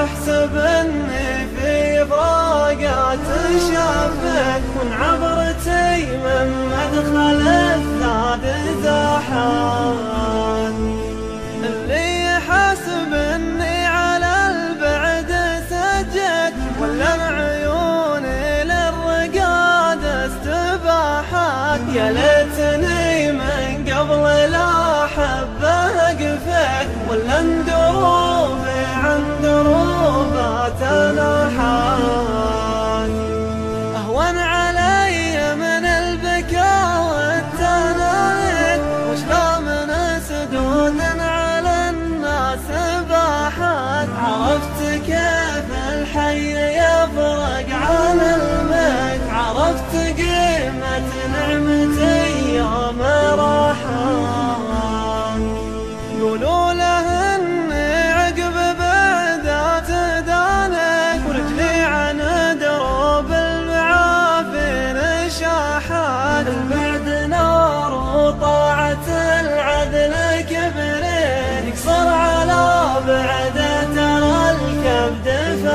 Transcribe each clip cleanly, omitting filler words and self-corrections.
احسب اني في فراقات شافك، من عبرتي من مدخل الثاد زاحان. اللي يحسب اني على البعد سجد، ولا عيوني للرقاد استباحات. يا ليتني من قبل لا احبه اقفك، ولا ندروبي عن دروباتنا حان. اهون علي من البكاء والتنايد، وشلا من سدود على الناس باحات. عرفت كيف الحي يفرق عن الميت، عرفت قيمة نعمتي يوم راحان. قولوا له اني عقب بعدات دانك، ورجلي عن دروب المعافين شاحات. البعد نار وطاعة العدل كبرين، يقصر على بعده ترى الكبد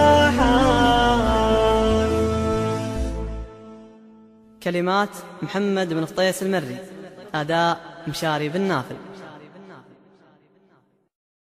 فاحان. كلمات محمد بن قطيس المري، أداء مشاري بن نافل.